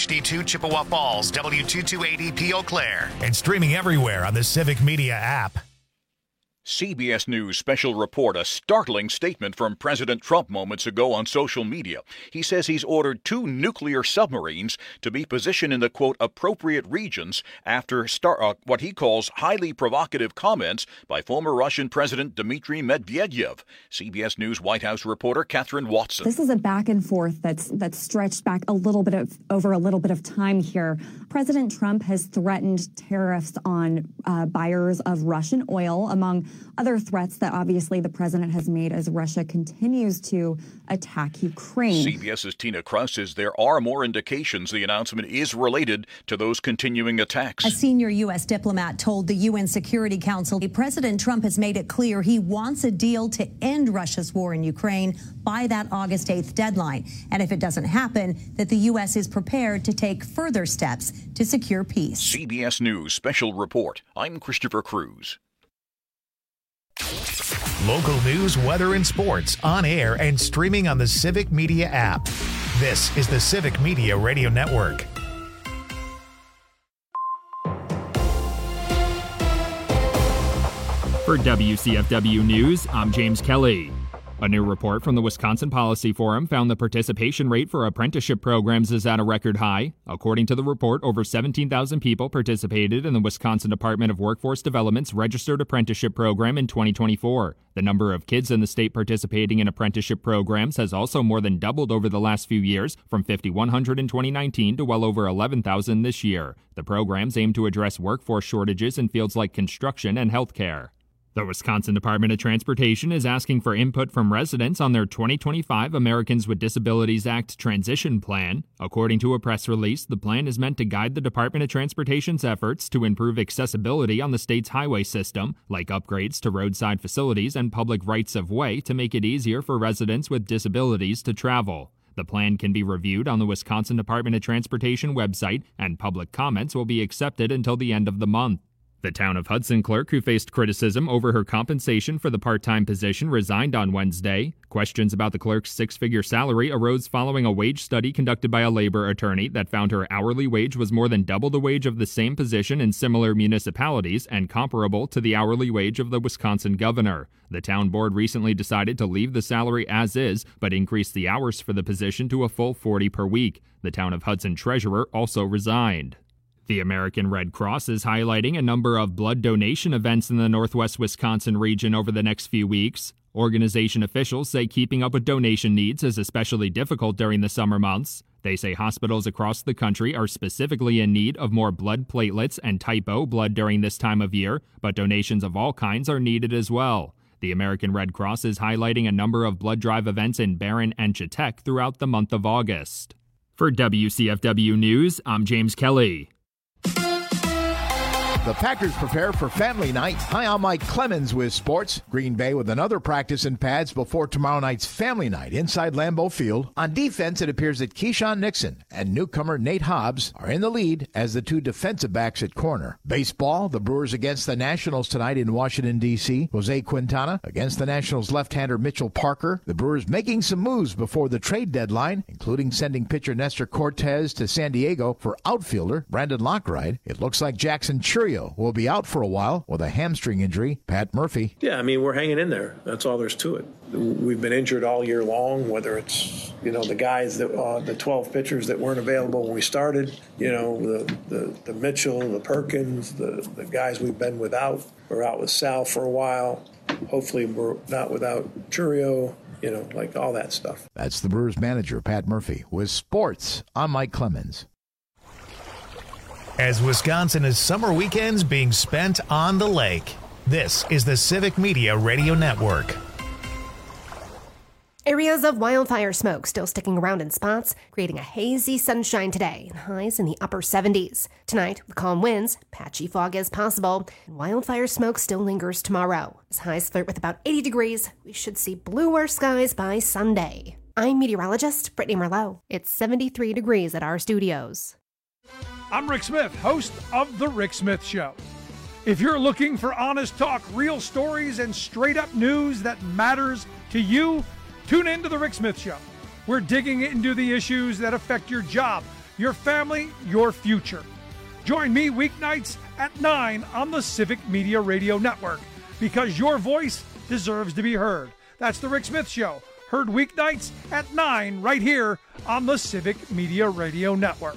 HD2 Chippewa Falls, W228EP Eau Claire, and streaming everywhere on the Civic Media app. CBS News special report, a startling statement from President Trump moments ago on social media. He says he's ordered 2 nuclear submarines to be positioned in the, quote, appropriate regions after what he calls highly provocative comments by former Russian President Dmitry Medvedev. CBS News White House reporter Catherine Watson. This is a back and forth that's stretched back over a little bit of time here. President Trump has threatened tariffs on buyers of Russian oil, among other threats that obviously the president has made as Russia continues to attack Ukraine. CBS's Tina Krause says there are more indications the announcement is related to those continuing attacks. A senior U.S. diplomat told the UN Security Council President Trump has made it clear he wants a deal to end Russia's war in Ukraine by that August 8th deadline. And if it doesn't happen, that the U.S. is prepared to take further steps to secure peace. CBS News special report. I'm Christopher Cruz. Local news, weather, and sports on air and streaming on the Civic Media app. This is the Civic Media Radio Network. For WCFW News, I'm James Kelly. A new report from the Wisconsin Policy Forum found the participation rate for apprenticeship programs is at a record high. According to the report, over 17,000 people participated in the Wisconsin Department of Workforce Development's registered apprenticeship program in 2024. The number of kids in the state participating in apprenticeship programs has also more than doubled over the last few years, from 5,100 in 2019 to well over 11,000 this year. The programs aim to address workforce shortages in fields like construction and healthcare. The Wisconsin Department of Transportation is asking for input from residents on their 2025 Americans with Disabilities Act transition plan. According to a press release, the plan is meant to guide the Department of Transportation's efforts to improve accessibility on the state's highway system, like upgrades to roadside facilities and public rights of way to make it easier for residents with disabilities to travel. The plan can be reviewed on the Wisconsin Department of Transportation website, and public comments will be accepted until the end of the month. The Town of Hudson clerk who faced criticism over her compensation for the part-time position resigned on Wednesday. Questions about the clerk's 6-figure salary arose following a wage study conducted by a labor attorney that found her hourly wage was more than double the wage of the same position in similar municipalities and comparable to the hourly wage of the Wisconsin governor. The town board recently decided to leave the salary as is, but increase the hours for the position to a full 40 per week. The Town of Hudson treasurer also resigned. The American Red Cross is highlighting a number of blood donation events in the northwest Wisconsin region over the next few weeks. Organization officials say keeping up with donation needs is especially difficult during the summer months. They say hospitals across the country are specifically in need of more blood platelets and type O blood during this time of year, but donations of all kinds are needed as well. The American Red Cross is highlighting a number of blood drive events in Barron and Chetek throughout the month of August. For WCFW News, I'm James Kelly. The Packers prepare for family night. Hi, I'm Mike Clemens with sports. Green Bay with another practice in pads before tomorrow night's family night inside Lambeau Field. On defense, it appears that Keyshawn Nixon and newcomer Nate Hobbs are in the lead as the 2 defensive backs at corner. Baseball, the Brewers against the Nationals tonight in Washington, D.C. Jose Quintana against the Nationals left-hander Mitchell Parker. The Brewers making some moves before the trade deadline, including sending pitcher Nestor Cortez to San Diego for outfielder Brandon Lockride. It looks like Jackson Churio will be out for a while with a hamstring injury. Pat Murphy. Yeah, I mean, we're hanging in there. That's all there's to it. We've been injured all year long, whether it's, the guys that, the 12 pitchers that weren't available when we started, the Mitchell, the Perkins, the guys we've been without. We're out with Sal for a while. Hopefully we're not without Churio, like all that stuff. That's the Brewers manager, Pat Murphy. With sports, I'm Mike Clemens. As Wisconsin is summer weekends being spent on the lake, this is the Civic Media Radio Network. Areas of wildfire smoke still sticking around in spots, creating a hazy sunshine today, and highs in the upper 70s. Tonight, with calm winds, patchy fog is possible, and wildfire smoke still lingers tomorrow. As highs flirt with about 80 degrees, we should see bluer skies by Sunday. I'm meteorologist Brittany Merlot. It's 73 degrees at our studios. I'm Rick Smith, host of The Rick Smith Show. If you're looking for honest talk, real stories, and straight-up news that matters to you, tune in to The Rick Smith Show. We're digging into the issues that affect your job, your family, your future. Join me weeknights at 9 on the Civic Media Radio Network, because your voice deserves to be heard. That's The Rick Smith Show, heard weeknights at 9 right here on the Civic Media Radio Network.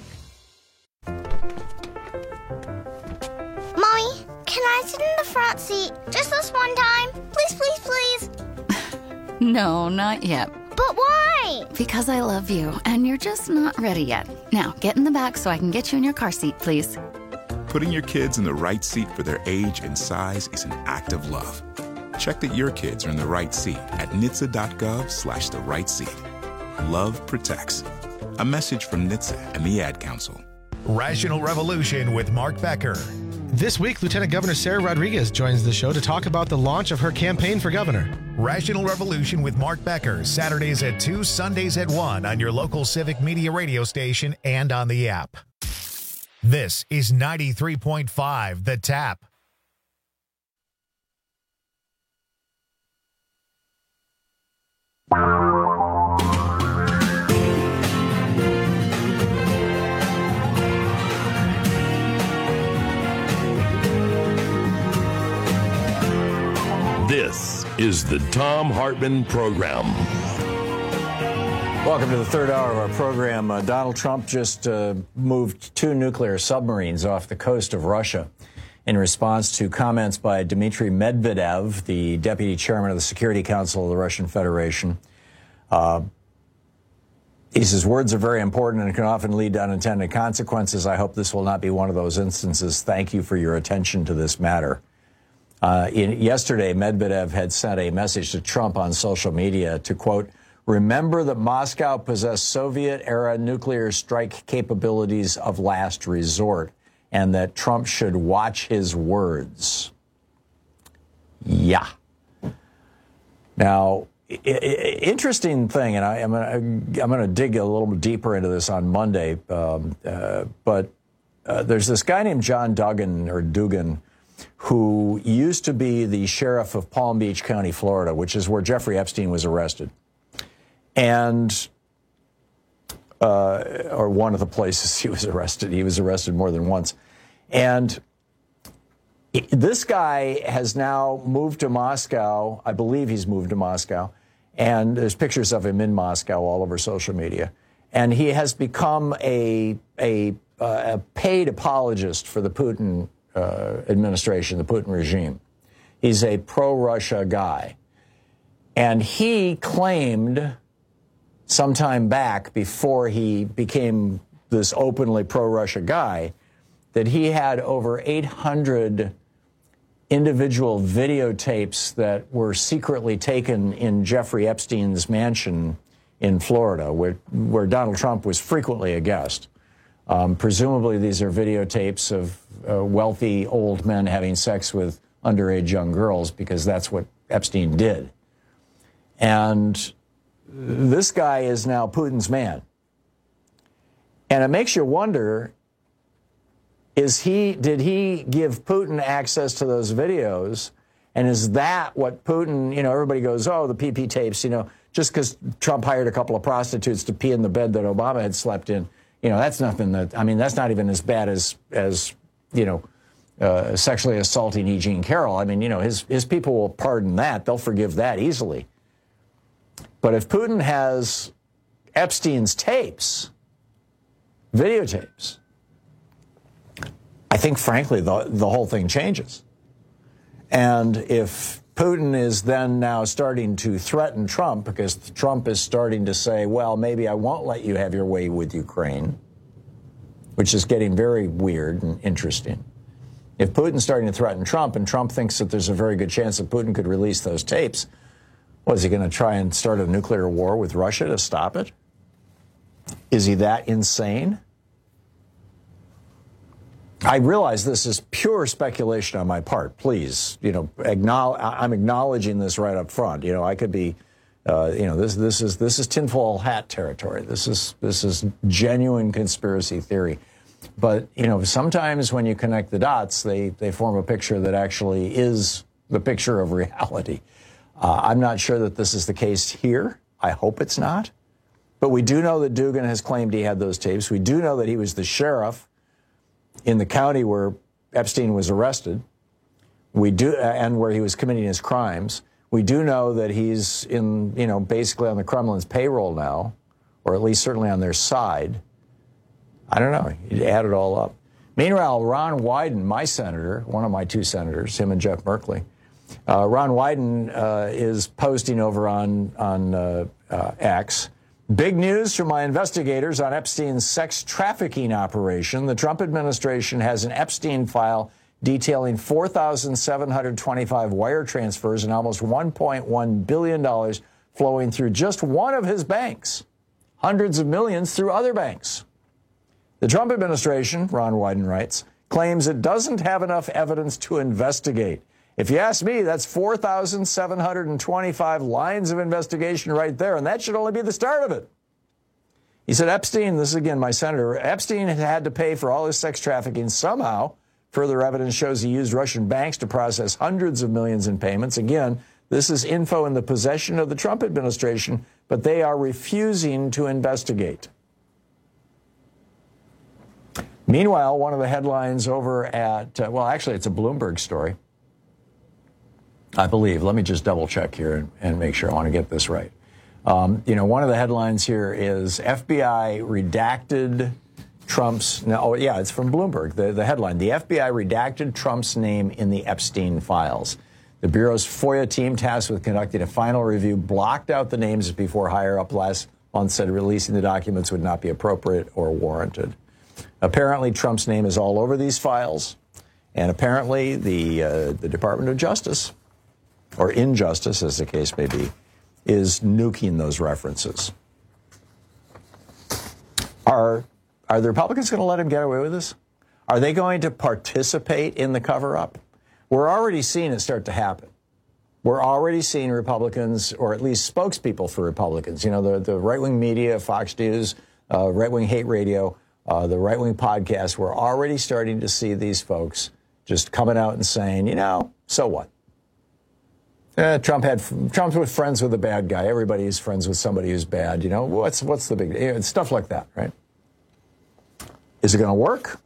Mommy, can I sit in the front seat just this one time? Please, please, please. No, not yet. But why? Because I love you, and you're just not ready yet. Now, get in the back so I can get you in your car seat, please. Putting your kids in the right seat for their age and size is an act of love. Check that your kids are in the right seat at NHTSA.gov/the right seat. Love protects. A message from NHTSA and the Ad Council. Rational Revolution with Mark Becker. This week, Lieutenant Governor Sarah Rodriguez joins the show to talk about the launch of her campaign for governor. Rational Revolution with Mark Becker, Saturdays at 2, Sundays at 1 on your local Civic Media radio station and on the app. This is 93.5 The Tap. This is the Thom Hartmann Program. Welcome to the third hour of our program. Donald Trump just moved 2 nuclear submarines off the coast of Russia in response to comments by Dmitry Medvedev, the deputy chairman of the Security Council of the Russian Federation. He says words are very important and can often lead to unintended consequences. I hope this will not be one of those instances. Thank you for your attention to this matter. Yesterday, Medvedev had sent a message to Trump on social media to, quote, remember that Moscow possessed Soviet-era nuclear strike capabilities of last resort, and that Trump should watch his words. Yeah. Now, interesting thing, and I'm going to dig a little deeper into this on Monday, but there's this guy named John Dugan, who used to be the sheriff of Palm Beach County, Florida, which is where Jeffrey Epstein was arrested. And, or one of the places he was arrested. He was arrested more than once. And this guy has now moved to Moscow. I believe he's moved to Moscow. And there's pictures of him in Moscow all over social media. And he has become a paid apologist for the Putin administration, the Putin regime. He's a pro-Russia guy. And he claimed sometime back, before he became this openly pro-Russia guy, that he had over 800 individual videotapes that were secretly taken in Jeffrey Epstein's mansion in Florida, where Donald Trump was frequently a guest. Presumably these are videotapes of wealthy old men having sex with underage young girls, because that's what Epstein did. And this guy is now Putin's man. And it makes you wonder, did he give Putin access to those videos? And is that what Putin, everybody goes, oh, the PP tapes, just because Trump hired a couple of prostitutes to pee in the bed that Obama had slept in, that's nothing that's not even as bad as sexually assaulting E. Jean Carroll. His people will pardon that. They'll forgive that easily. But if Putin has Epstein's tapes, videotapes, I think, frankly, the whole thing changes. And if Putin is then now starting to threaten Trump, because Trump is starting to say, well, maybe I won't let you have your way with Ukraine, which is getting very weird and interesting. If Putin's starting to threaten Trump, and Trump thinks that there's a very good chance that Putin could release those tapes, is he going to try and start a nuclear war with Russia to stop it? Is he that insane? I realize this is pure speculation on my part. Please, I'm acknowledging this right up front. I could be, this is tinfoil hat territory. This is genuine conspiracy theory. But sometimes when you connect the dots, they form a picture that actually is the picture of reality. I'm not sure that this is the case here. I hope it's not. But we do know that Dugan has claimed he had those tapes. We do know that he was the sheriff in the county where Epstein was arrested. We do, and where he was committing his crimes. We do know that he's in, basically on the Kremlin's payroll now, or at least certainly on their side. I don't know. You add it all up. Meanwhile, Ron Wyden, my senator, one of my two senators, him and Jeff Merkley, Ron Wyden is posting over on X. Big news from my investigators on Epstein's sex trafficking operation. The Trump administration has an Epstein file detailing 4,725 wire transfers and almost $1.1 billion flowing through just one of his banks. Hundreds of millions through other banks. The Trump administration, Ron Wyden writes, claims it doesn't have enough evidence to investigate. If you ask me, that's 4,725 lines of investigation right there, and that should only be the start of it. He said Epstein, this is again my senator, Epstein had to pay for all his sex trafficking somehow. Further evidence shows he used Russian banks to process hundreds of millions in payments. Again, this is info in the possession of the Trump administration, but they are refusing to investigate. Meanwhile, one of the headlines over at, actually, it's a Bloomberg story, I believe. Let me just double check here and make sure I want to get this right. One of the headlines here is FBI redacted Trump's, it's from Bloomberg, the headline. The FBI redacted Trump's name in the Epstein files. The Bureau's FOIA team tasked with conducting a final review blocked out the names before higher up last month said releasing the documents would not be appropriate or warranted. Apparently, Trump's name is all over these files, and apparently the Department of Justice, or Injustice, as the case may be, is nuking those references. Are the Republicans going to let him get away with this? Are they going to participate in the cover-up? We're already seeing it start to happen. We're already seeing Republicans, or at least spokespeople for Republicans, the right-wing media, Fox News, right-wing hate radio, the right-wing podcast, we're already starting to see these folks just coming out and saying, so what? Trump's with friends with a bad guy. Everybody's friends with somebody who's bad. What's the big deal? Stuff like that, right? Is it going to work?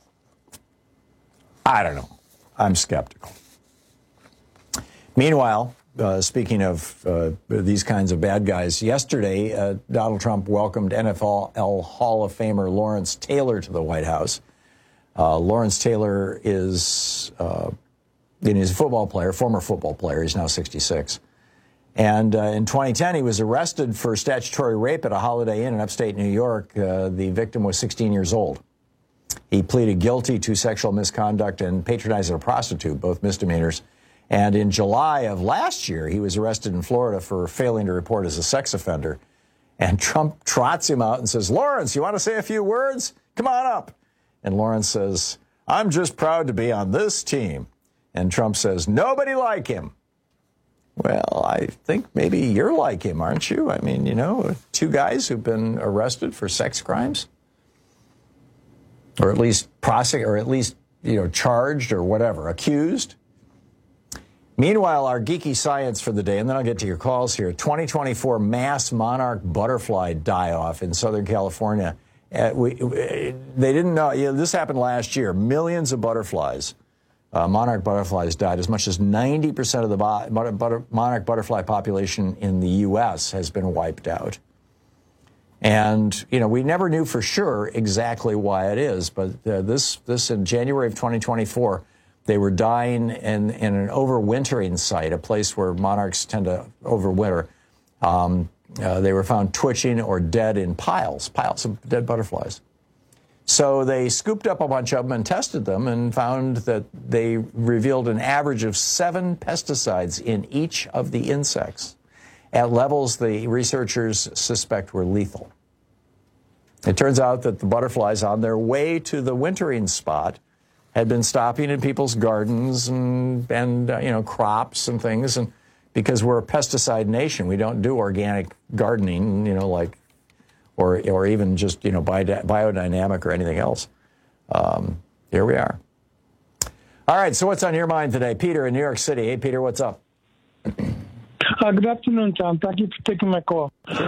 I don't know. I'm skeptical. Meanwhile, speaking of these kinds of bad guys, yesterday, Donald Trump welcomed NFL Hall of Famer Lawrence Taylor to the White House. Lawrence Taylor is he's a football player, former football player. He's now 66. And in 2010, he was arrested for statutory rape at a Holiday Inn in upstate New York. The victim was 16 years old. He pleaded guilty to sexual misconduct and patronizing a prostitute, both misdemeanors. And in July of last year, he was arrested in Florida for failing to report as a sex offender. And Trump trots him out and says, Lawrence, you want to say a few words? Come on up. And Lawrence says, I'm just proud to be on this team. And Trump says, nobody like him. Well, I think maybe you're like him, aren't you? I mean, two guys who've been arrested for sex crimes. Or at least charged or whatever, accused. Meanwhile, our geeky science for the day, and then I'll get to your calls here. 2024 mass monarch butterfly die-off in Southern California. They didn't know. This happened last year. Millions of butterflies, monarch butterflies died. As much as 90% of the monarch butterfly population in the U.S. has been wiped out. And, we never knew for sure exactly why it is. But this in January of 2024, they were dying in an overwintering site, a place where monarchs tend to overwinter. They were found twitching or dead in piles of dead butterflies. So they scooped up a bunch of them and tested them and found that they revealed an average of 7 pesticides in each of the insects at levels the researchers suspect were lethal. It turns out that the butterflies on their way to the wintering spot had been stopping in people's gardens and crops and things. And because we're a pesticide nation, we don't do organic gardening, or even just, biodynamic or anything else. Here we are. All right, so what's on your mind today? Peter in New York City. Hey, Peter, what's up? Good afternoon, Tom. Thank you for taking my call.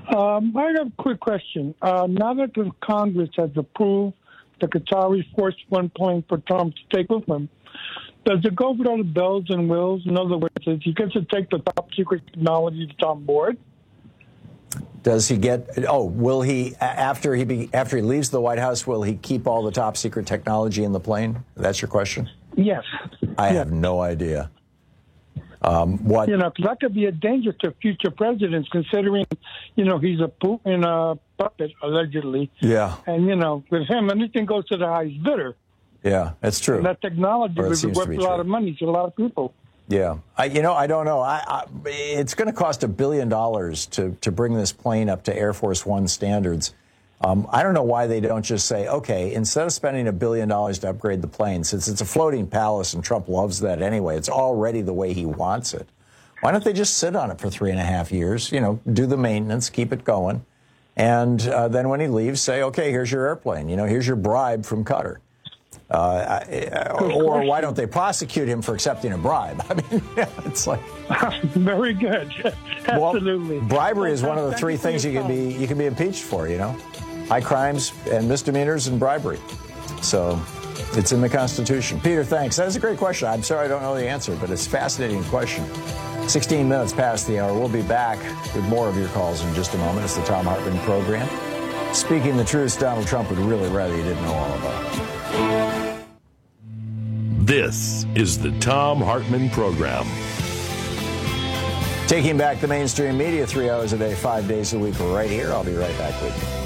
I have a quick question. Now that the Congress has approved the Qatari Force One plane for Trump to take with him, does it go with all the bells and whistles? In other words, does he get to take the top secret technology that's on board? Does he get? Oh, will he after he leaves the White House? Will he keep all the top secret technology in the plane? That's your question? Yes. I have no idea. What? Because that could be a danger to future presidents, considering, he's a Putin puppet, allegedly. Yeah. And, with him, anything goes to the highest bidder. Yeah, that's true. And that technology would be worth a lot of money to a lot of people. Yeah. I don't know. It's going to cost $1 billion to bring this plane up to Air Force One standards. I don't know why they don't just say, okay, instead of spending $1 billion to upgrade the plane, since it's a floating palace and Trump loves that anyway, it's already the way he wants it. Why don't they just sit on it for 3.5 years, do the maintenance, keep it going, and then when he leaves, say, okay, here's your airplane, here's your bribe from Qatar. Or why don't they prosecute him for accepting a bribe? I mean, it's like very good. Absolutely. Well, bribery is one of the three things you can be impeached for. High crimes and misdemeanors and bribery. So it's in the Constitution. Peter, thanks. That's a great question. I'm sorry I don't know the answer, but it's a fascinating question. 16 minutes past the hour. We'll be back with more of your calls in just a moment. It's the Thom Hartmann program. Speaking the truth, Donald Trump would really rather you didn't know all about it. This is the Thom Hartmann program. Taking back the mainstream media 3 hours a day, 5 days a week, right here. I'll be right back with you.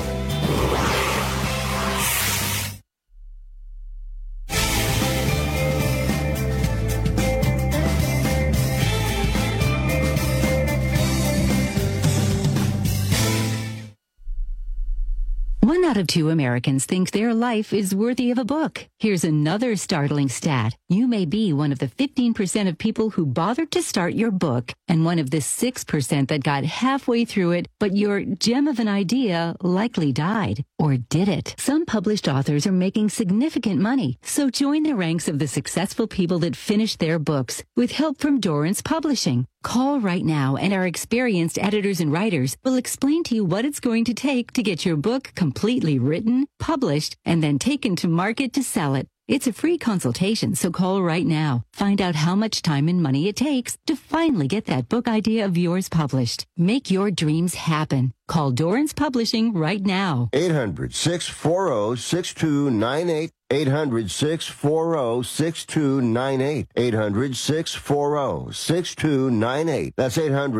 One out of 2 Americans think their life is worthy of a book. Here's another startling stat. You may be one of the 15% of people who bothered to start your book, and one of the 6% that got halfway through it, but your gem of an idea likely died. Or did it? Some published authors are making significant money, so join the ranks of the successful people that finished their books with help from Dorrance Publishing. Call right now, and our experienced editors and writers will explain to you what it's going to take to get your book completely written, published, and then taken to market to sell it. It's a free consultation, so call right now. Find out how much time and money it takes to finally get that book idea of yours published. Make your dreams happen. Call Dorrance Publishing right now. 800-640-6298. 800-640-6298. 800-640-6298. That's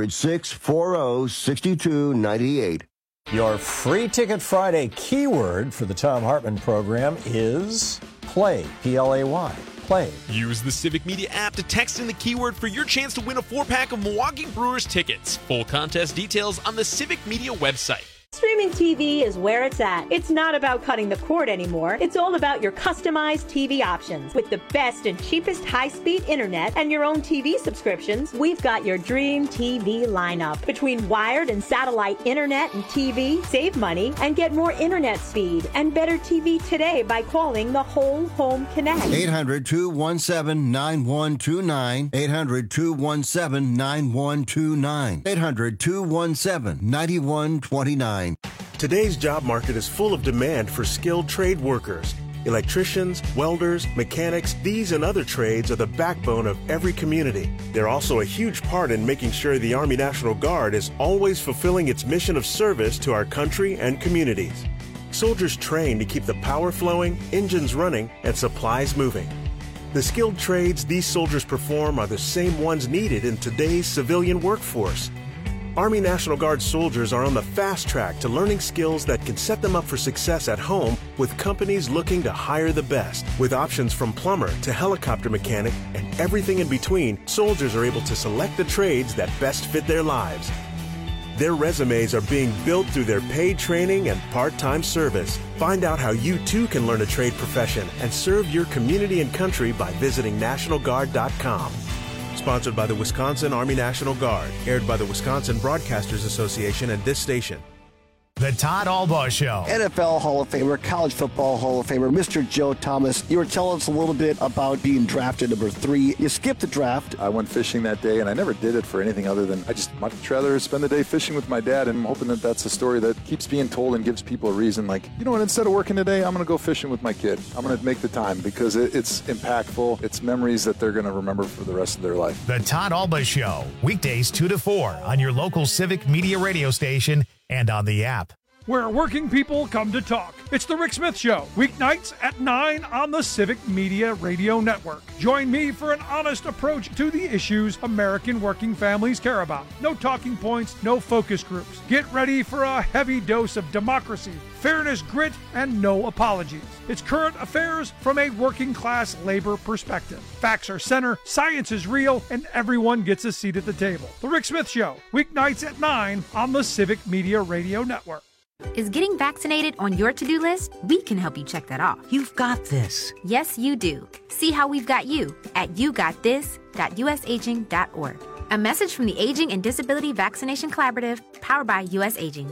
800-640-6298. Your Free Ticket Friday keyword for the Thom Hartmann program is play, P-L-A-Y, play. Use the Civic Media app to text in the keyword for your chance to win a 4-pack of Milwaukee Brewers tickets. Full contest details on the Civic Media website. Streaming TV is where it's at. It's not about cutting the cord anymore. It's all about your customized TV options. With the best and cheapest high-speed internet and your own TV subscriptions, we've got your dream TV lineup. Between wired and satellite internet and TV, save money and get more internet speed and better TV today by calling the Whole Home Connect. 800-217-9129. 800-217-9129. 800-217-9129. Today's job market is full of demand for skilled trade workers. Electricians, welders, mechanics, these and other trades are the backbone of every community. They're also a huge part in making sure the Army National Guard is always fulfilling its mission of service to our country and communities. Soldiers train to keep the power flowing, engines running, and supplies moving. The skilled trades these soldiers perform are the same ones needed in today's civilian workforce. Army National Guard soldiers are on the fast track to learning skills that can set them up for success at home with companies looking to hire the best. With options from plumber to helicopter mechanic and everything in between, soldiers are able to select the trades that best fit their lives. Their resumes are being built through their paid training and part-time service. Find out how you too can learn a trade profession and serve your community and country by visiting NationalGuard.com. Sponsored by the Wisconsin Army National Guard. Aired by the Wisconsin Broadcasters Association and this station. The Todd Albaugh Show. NFL Hall of Famer, college football Hall of Famer, Mr. Joe Thomas. You were telling us a little bit about being drafted number 3. You skipped the draft. I went fishing that day, and I never did it for anything other than I just much rather spend the day fishing with my dad, and I'm hoping that that's a story that keeps being told and gives people a reason. Like, you know what, instead of working today, I'm going to go fishing with my kid. I'm going to make the time because it's impactful. It's memories that they're going to remember for the rest of their life. The Todd Albaugh Show, weekdays 2 to 4 on your local Civic Media radio station and on the app. Where working people come to talk. It's the Rick Smith Show, weeknights at 9 on the Civic Media Radio Network. Join me for an honest approach to the issues American working families care about. No talking points, no focus groups. Get ready for a heavy dose of democracy, fairness, grit, and no apologies. It's current affairs from a working class labor perspective. Facts are center, science is real, and everyone gets a seat at the table. The Rick Smith Show, weeknights at 9 on the Civic Media Radio Network. Is getting vaccinated on your to-do list? We can help you check that off. You've got this. Yes, you do. See how we've got you at yougotthis.usaging.org. A message from the Aging and Disability Vaccination Collaborative, powered by US Aging.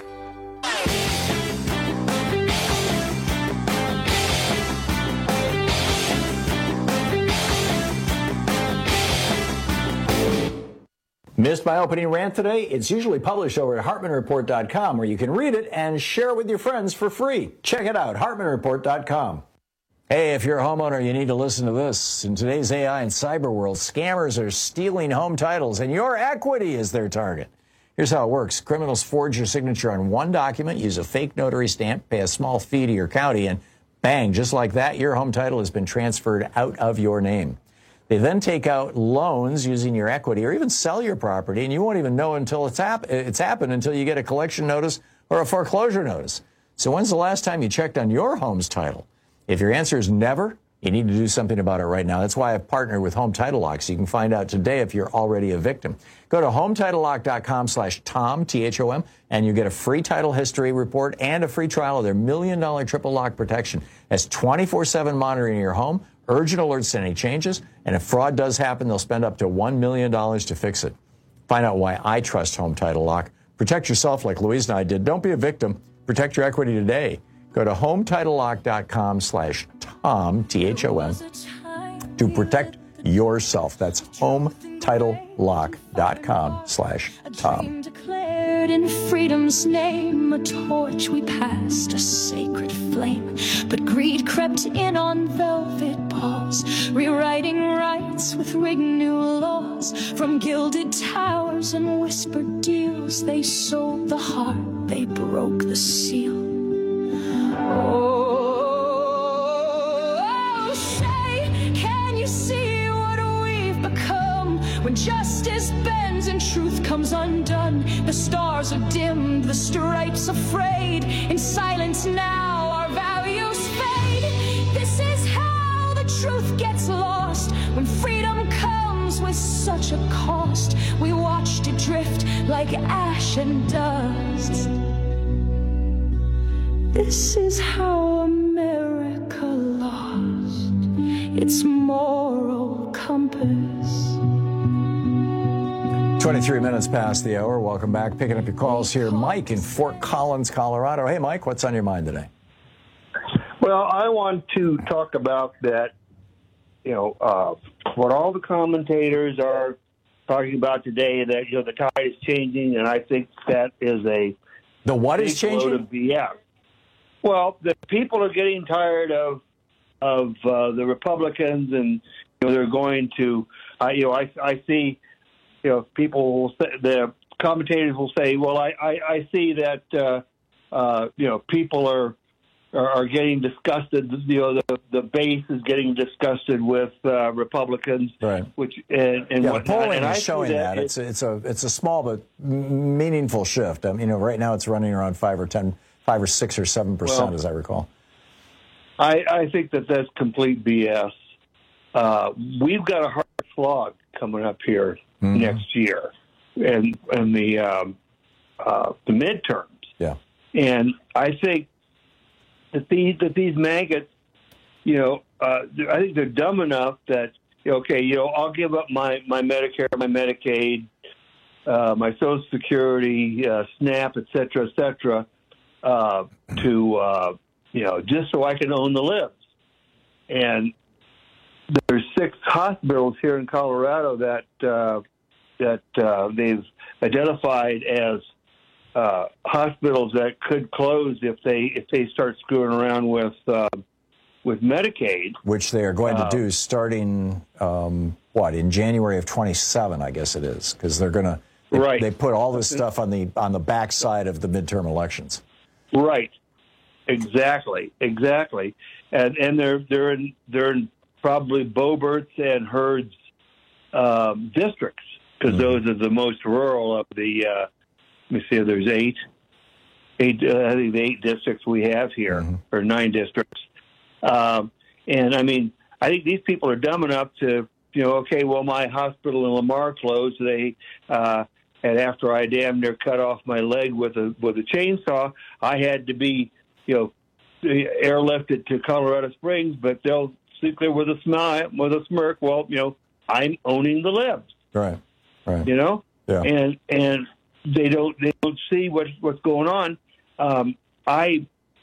Missed my opening rant today? It's usually published over at HartmanReport.com, where you can read it and share it with your friends for free. Check it out, HartmanReport.com. Hey, if you're a homeowner, you need to listen to this. In today's AI and cyber world, scammers are stealing home titles, and your equity is their target. Here's how it works. Criminals forge your signature on one document, use a fake notary stamp, pay a small fee to your county, and bang, just like that, your home title has been transferred out of your name. They then take out loans using your equity or even sell your property, and you won't even know until it's happened until you get a collection notice or a foreclosure notice. So when's the last time you checked on your home's title? If your answer is never, you need to do something about it right now. That's why I've partnered with Home Title Lock, so you can find out today if you're already a victim. Go to HomeTitleLock.com/Tom, T-H-O-M, and you get a free title history report and a free trial of their $1 million triple lock protection. That's 24/7 monitoring your home, urgent alerts to any changes, and if fraud does happen, they'll spend up to $1 million to fix it. Find out why I trust Home Title Lock. Protect yourself like Louise and I did. Don't be a victim. Protect your equity today. Go to HomeTitleLock.com/Tom, T-H-O-M, to protect yourself. That's HomeTitleLock.com/Tom. Declared in freedom's name, a torch we passed, a sacred flame. But greed crept in on velvet paws, rewriting rights with rigged new laws. From gilded towers and whispered deals, they sold the heart, they broke the seal. Oh, say, can you see what we've become? When justice bends and truth comes undone, the stars are dimmed, the stripes are frayed. In silence now our values fade. This is how the truth gets lost. When freedom comes with such a cost, we watched it drift like ash and dust. This is how America lost its moral compass. 23 minutes past the hour. Welcome back. Picking up your calls here. Mike in Fort Collins, Colorado. Hey, Mike, what's on your mind today? Well, I want to talk about that, what all the commentators are talking about today, that, the tide is changing, and I think that is a... The what is changing? Load of BS. Well, the people are getting tired of the Republicans, and they're going to. I see. People will say, the commentators will say, "Well, I see that people are getting disgusted. The base is getting disgusted with Republicans." Right. The polling is showing that it's a small but meaningful shift. I mean, right now it's running around 5 or 6 or 7%, as I recall. I think that's complete BS. We've got a hard slog coming up here next year, and the midterms. Yeah. And I think that these maggots, I think they're dumb enough that I'll give up my Medicare, my Medicaid, my Social Security, SNAP, et cetera, just so I can own the libs. And there's 6 hospitals here in Colorado that they've identified as hospitals that could close if they start screwing around with Medicaid, which they are going to do starting in January of 27, I guess it is, because they're going to they put all this stuff on the backside of the midterm elections. Right. Exactly. And they're in probably Bobert's and Hurd's districts, because those are the most rural of the. Let me see. There's 8. I think the 8 districts we have here, or 9 districts. And I mean, I think these people are dumb enough to, okay, well, my hospital in Lamar closed. And after I damn near cut off my leg with a chainsaw, I had to be, airlifted to Colorado Springs, but they'll sit there with a smile, with a smirk. Well, I'm owning the libs. Right. Yeah. And they don't see what's going on. I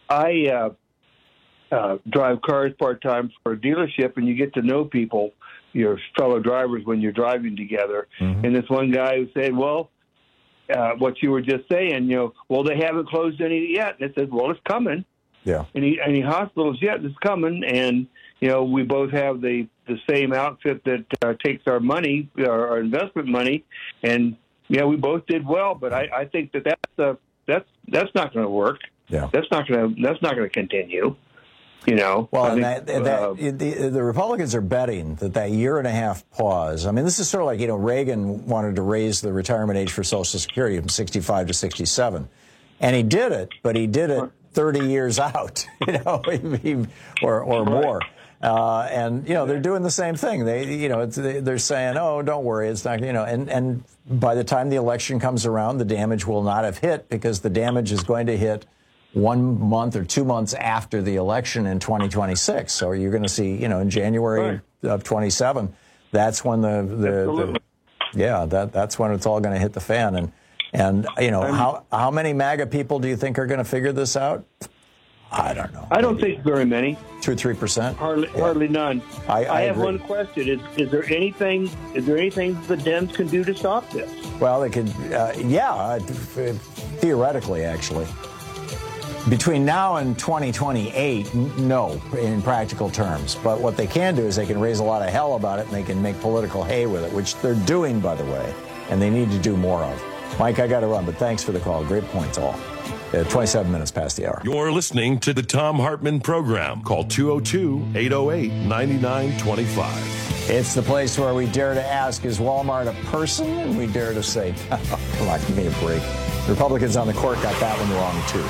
drive cars part-time for a dealership, and you get to know people, your fellow drivers, when you're driving together. And this one guy who said, well, what you were just saying, well, they haven't closed any yet. And I said, well, it's coming. Yeah. Any hospitals yet? It's coming. And, we both have the same outfit that takes our money, our investment money. And, we both did well. But I think that's not going to work. Yeah. That's not going to continue. Well, the Republicans are betting that year-and-a-half pause. I mean, this is sort of like, Reagan wanted to raise the retirement age for Social Security from 65 to 67. And he did it, but he did it 30 years out, or more. And, they're doing the same thing. They're saying, oh, don't worry, it's not, and by the time the election comes around, the damage will not have hit, because the damage is going to hit 1 month or 2 months after the election in 2026. So you're going to see, in January of 27, that's when that's when it's all going to hit the fan. And how many MAGA people do you think are going to figure this out? I don't know. I don't think very many. 2 or 3%. Hardly none. I have agree. one question: Is there anything the Dems can do to stop this? Well, they could. Theoretically, actually. Between now and 2028, no, in practical terms. But what they can do is they can raise a lot of hell about it, and they can make political hay with it, which they're doing, by the way, and they need to do more of. Mike, I got to run, but thanks for the call. Great points, all. 27 minutes past the hour. You're listening to the Tom Hartman Program. Call 202-808-9925. It's the place where we dare to ask, is Walmart a person? And we dare to say, come on, give me a break. The Republicans on the court got that one wrong, too.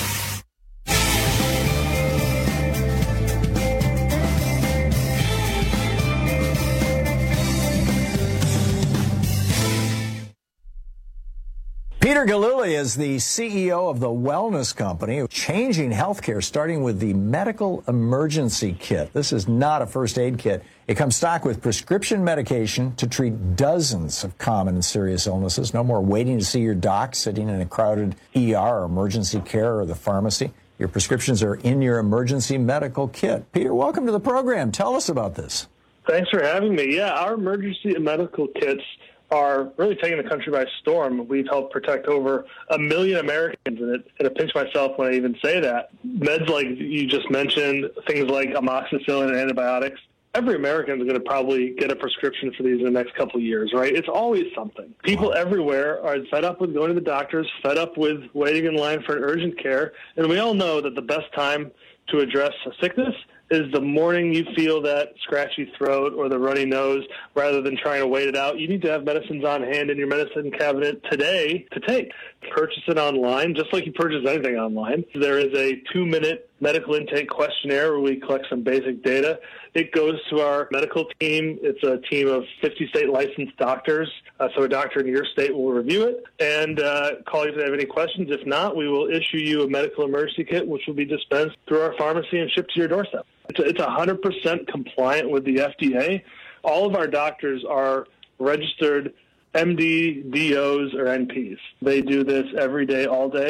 Peter Gillooly is the CEO of the Wellness Company, changing healthcare, starting with the medical emergency kit. This is not a first aid kit. It comes stocked with prescription medication to treat dozens of common and serious illnesses. No more waiting to see your doc, sitting in a crowded ER or emergency care or the pharmacy. Your prescriptions are in your emergency medical kit. Peter, welcome to the program. Tell us about this. Thanks for having me. Yeah, our emergency medical kits are really taking the country by storm. We've helped protect over 1 million Americans, and I pinch myself when I even say that. Meds like you just mentioned, things like amoxicillin and antibiotics, every American is going to probably get a prescription for these in the next couple of years, right? It's always something. People everywhere are fed up with going to the doctors, fed up with waiting in line for an urgent care, and we all know that the best time to address a sickness is the morning you feel that scratchy throat or the runny nose, rather than trying to wait it out. You need to have medicines on hand in your medicine cabinet today to take. Purchase it online, just like you purchase anything online. There is a 2-minute medical intake questionnaire where we collect some basic data. It goes to our medical team. It's a team of 50 state licensed doctors. So a doctor in your state will review it and call you if they have any questions. If not, we will issue you a medical emergency kit, which will be dispensed through our pharmacy and shipped to your doorstep. It's 100% compliant with the FDA. All of our doctors are registered MD, DOs, or NPs. They do this every day, all day.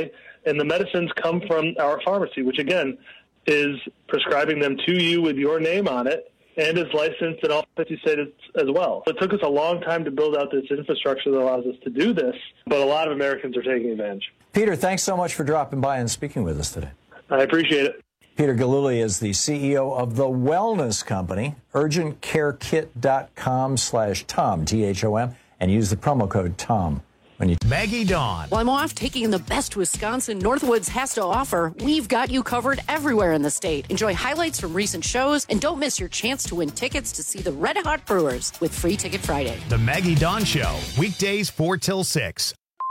And the medicines come from our pharmacy, which, again, is prescribing them to you with your name on it and is licensed in all 50 states as well. It took us a long time to build out this infrastructure that allows us to do this, but a lot of Americans are taking advantage. Peter, thanks so much for dropping by and speaking with us today. I appreciate it. Peter Gillooly is the CEO of the wellness company, urgentcarekit.com/Tom, T-H-O-M, and use the promo code TOM. When you Maggie Dawn. While I'm off taking the best Wisconsin Northwoods has to offer, we've got you covered everywhere in the state. Enjoy highlights from recent shows and don't miss your chance to win tickets to see the Red Hot Brewers with Free Ticket Friday. The Maggie Dawn Show, weekdays 4 till 6.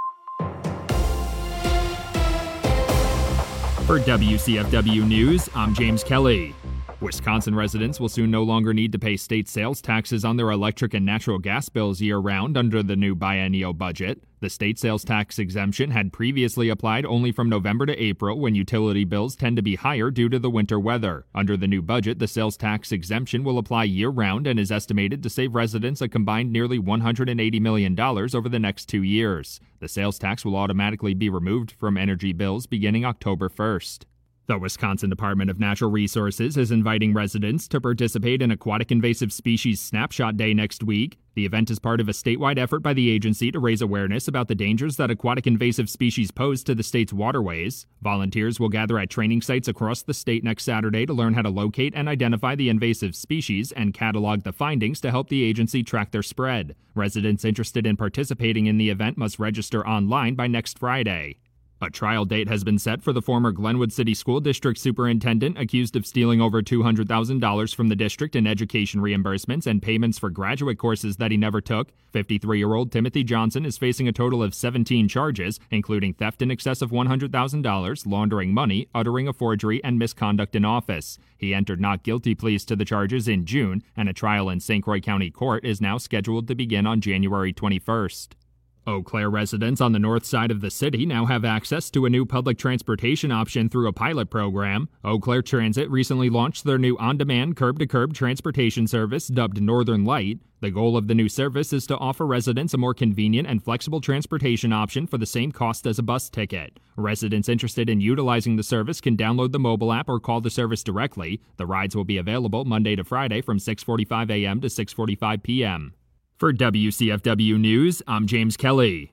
For WCFW News, I'm James Kelly. Wisconsin residents will soon no longer need to pay state sales taxes on their electric and natural gas bills year-round under the new biennial budget. The state sales tax exemption had previously applied only from November to April, when utility bills tend to be higher due to the winter weather. Under the new budget, the sales tax exemption will apply year-round and is estimated to save residents a combined nearly $180 million over the next 2 years. The sales tax will automatically be removed from energy bills beginning October 1st. The Wisconsin Department of Natural Resources is inviting residents to participate in Aquatic Invasive Species Snapshot Day next week. The event is part of a statewide effort by the agency to raise awareness about the dangers that aquatic invasive species pose to the state's waterways. Volunteers will gather at training sites across the state next Saturday to learn how to locate and identify the invasive species and catalog the findings to help the agency track their spread. Residents interested in participating in the event must register online by next Friday. A trial date has been set for the former Glenwood City School District superintendent accused of stealing over $200,000 from the district in education reimbursements and payments for graduate courses that he never took. 53-year-old Timothy Johnson is facing a total of 17 charges, including theft in excess of $100,000, laundering money, uttering a forgery, and misconduct in office. He entered not guilty pleas to the charges in June, and a trial in St. Croix County Court is now scheduled to begin on January 21st. Eau Claire residents on the north side of the city now have access to a new public transportation option through a pilot program. Eau Claire Transit recently launched their new on-demand curb-to-curb transportation service dubbed Northern Light. The goal of the new service is to offer residents a more convenient and flexible transportation option for the same cost as a bus ticket. Residents interested in utilizing the service can download the mobile app or call the service directly. The rides will be available Monday to Friday from 6:45 a.m. to 6:45 p.m. For WCFW News, I'm James Kelly.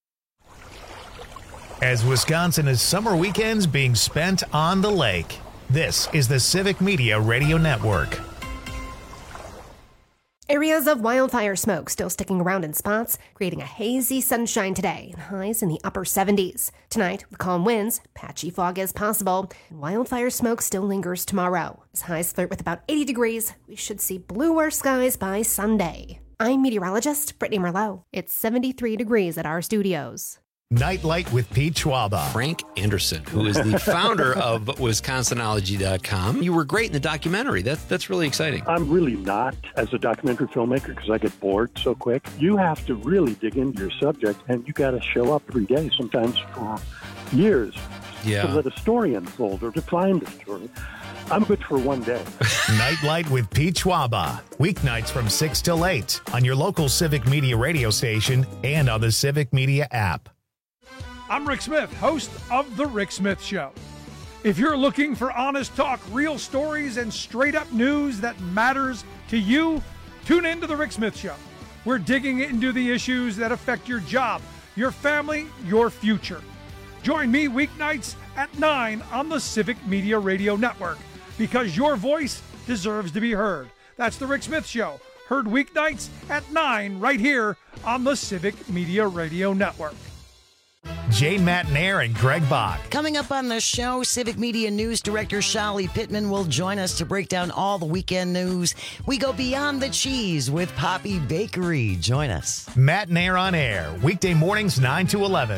As Wisconsin is summer weekends being spent on the lake, this is the Civic Media Radio Network. Areas of wildfire smoke still sticking around in spots, creating a hazy sunshine today, highs in the upper 70s. Tonight, with calm winds, patchy fog is possible, and wildfire smoke still lingers tomorrow. As highs flirt with about 80 degrees, we should see bluer skies by Sunday. I'm meteorologist Brittany Merlot. It's 73 degrees at our studios. Nightlight with Pete Schwaba. Frank Anderson, who is the founder of Wisconsinology.com. You were great in the documentary. That's really exciting. I'm really not as a documentary filmmaker because I get bored so quick. You have to really dig into your subject, and you got to show up every day, sometimes for years, to let a story unfold or to find a story. I'm good for one day. Nightlight with Pete Schwaba. Weeknights from 6 till 8 on your local Civic Media radio station and on the Civic Media app. I'm Rick Smith, host of The Rick Smith Show. If you're looking for honest talk, real stories, and straight-up news that matters to you, tune in to The Rick Smith Show. We're digging into the issues that affect your job, your family, your future. Join me weeknights at 9 on the Civic Media Radio Network, because your voice deserves to be heard. That's The Rick Smith Show, heard weeknights at 9 right here on the Civic Media Radio Network. Jane Matnair and Greg Bach. Coming up on the show, Civic Media News Director Shali Pittman will join us to break down all the weekend news. We go beyond the cheese with Poppy Bakery. Join us. Matnair on air, weekday mornings 9 to 11.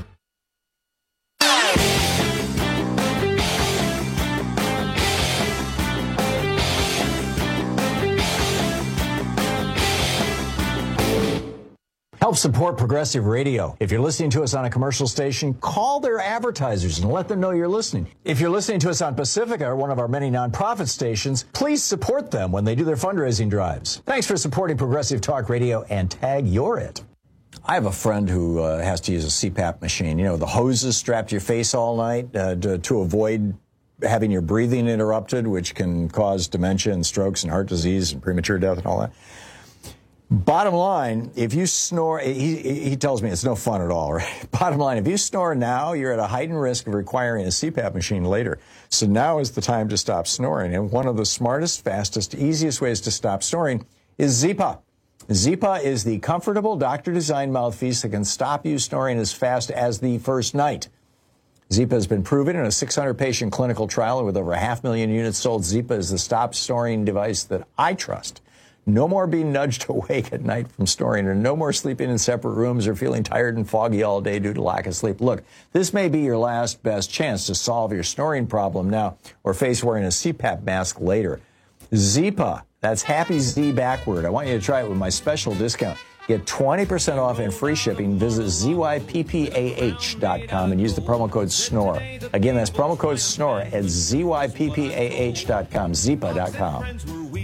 Help support Progressive Radio. If you're listening to us on a commercial station, call their advertisers and let them know you're listening. If you're listening to us on Pacifica, one of our many nonprofit stations, please support them when they do their fundraising drives. Thanks for supporting Progressive Talk Radio and tag you're it. I have a friend who has to use a CPAP machine. You know, the hoses strapped to your face all night to avoid having your breathing interrupted, which can cause dementia and strokes and heart disease and premature death and all that. Bottom line, if you snore, he tells me it's no fun at all, right? Bottom line, if you snore now, you're at a heightened risk of requiring a CPAP machine later. So now is the time to stop snoring. And one of the smartest, fastest, easiest ways to stop snoring is Zyppah. Zyppah is the comfortable doctor-designed mouthpiece that can stop you snoring as fast as the first night. Zyppah has been proven in a 600-patient clinical trial, and with over 500,000 units sold, Zyppah is the stop snoring device that I trust. No more being nudged awake at night from snoring, and no more sleeping in separate rooms or feeling tired and foggy all day due to lack of sleep. Look, this may be your last best chance to solve your snoring problem now or face wearing a CPAP mask later. Zyppah, that's Happy Z backward. I want you to try it with my special discount. Get 20% off and free shipping. Visit zyppah.com and use the promo code SNORE. Again, that's promo code SNORE at zyppah.com, zyppah.com.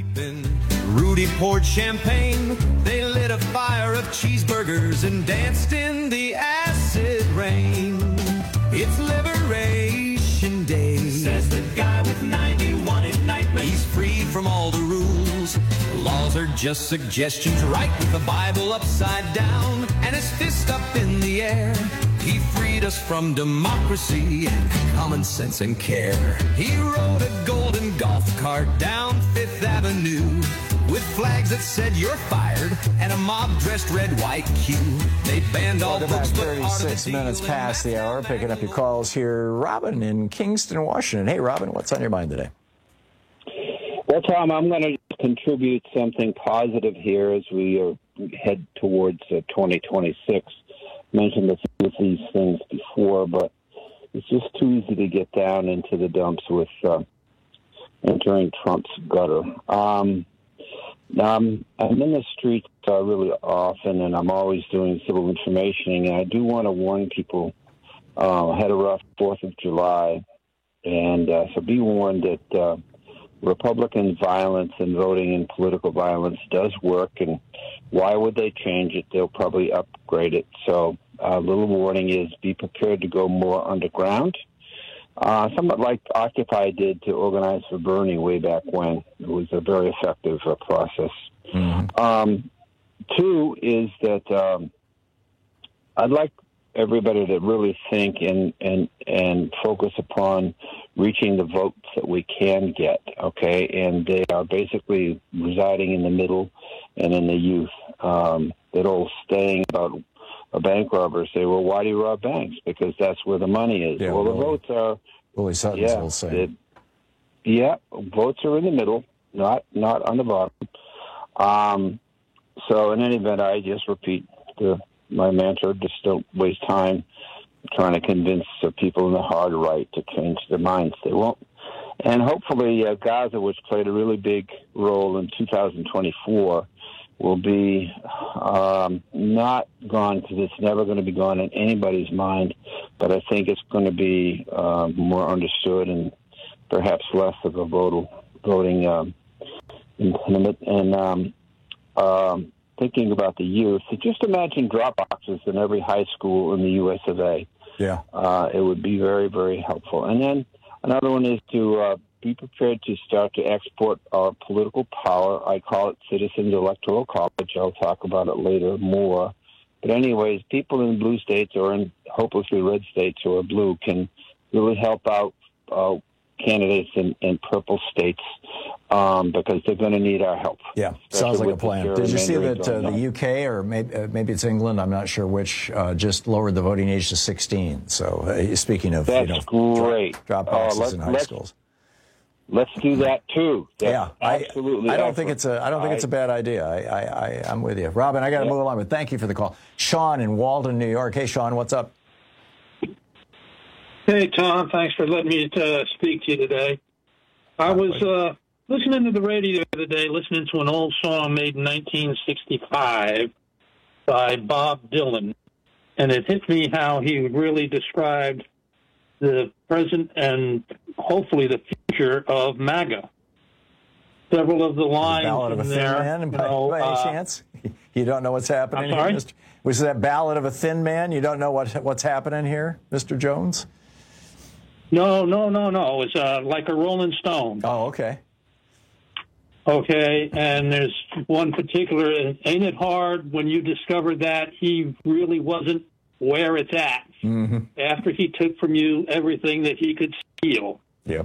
Rudy poured champagne. They lit a fire of cheeseburgers and danced in the acid rain. It's Liberation Day, says the guy with 91 indictments. He's free from all the rules. Laws are just suggestions, right with the Bible upside down and his fist up in the air. He freed us from democracy, common sense and care. He rode a golden golf cart down Fifth Avenue with flags that said you're fired and a mob dressed red, white Q. They banned all books. 36 minutes past the hour. Picking up your calls here. Robin in Kingston, Washington. Hey, Robin, what's on your mind today? Well, Tom, I'm going to contribute something positive here as we head towards 2026. Mentioned a few of these things before, but it's just too easy to get down into the dumps with entering Trump's gutter. I'm in the streets really often, and I'm always doing civil information, and I do want to warn people had a rough 4th of July, and so be warned that Republican violence and voting and political violence does work, and why would they change it? They'll probably upgrade it. So a little warning is be prepared to go more underground, somewhat like Occupy did to organize for Bernie way back when. It was a very effective process. Mm-hmm. Two is that I'd like everybody to really think and focus upon reaching the votes that we can get, okay? And they are basically residing in the middle and in the youth. That old saying about a bank robber say, well, why do you rob banks? Because that's where the money is. Yeah, well, the votes are... Willie Sutton's old saying. Votes are in the middle, not on the bottom. So in any event, I just repeat my mantra, just don't waste time trying to convince people in the hard right to change their minds. They won't. And hopefully Gaza, which played a really big role in 2024, will be not gone, because it's never going to be gone in anybody's mind, but I think it's going to be more understood and perhaps less of a voting impediment. And thinking about the youth, just imagine drop boxes in every high school in the U.S. of A. Yeah. It would be very, very helpful. And then another one is to be prepared to start to export our political power. I call it Citizens Electoral College. I'll talk about it later more. But anyways, people in blue states or in hopelessly red states who are blue can really help out candidates in purple states because they're going to need our help. Yeah, sounds like a plan. Did you see that the UK, or maybe it's England, I'm not sure which, just lowered the voting age to 16? So speaking of great. Drop boxes in high schools. Let's do that too. Absolutely. I don't think it's a bad idea. I'm with you, Robin. I got to move along, but thank you for the call. Sean in Walden, New York. Hey, Sean, what's up? Hey, Tom. Thanks for letting me speak to you today. I was listening to the radio the other day, listening to an old song made in 1965 by Bob Dylan, and it hit me how he really described the present and hopefully the future of MAGA. Several of the lines Ballad of a in Thin there, Man, by any chance? You don't know what's happening I'm sorry? here, Mr. Was that Ballad of a Thin Man? You don't know what's happening here, Mr. Jones? No. It's Like a Rolling Stone. Oh, okay. Okay, and there's one particular, ain't it hard when you discover that he really wasn't where it's at after he took from you everything that he could steal? Yep.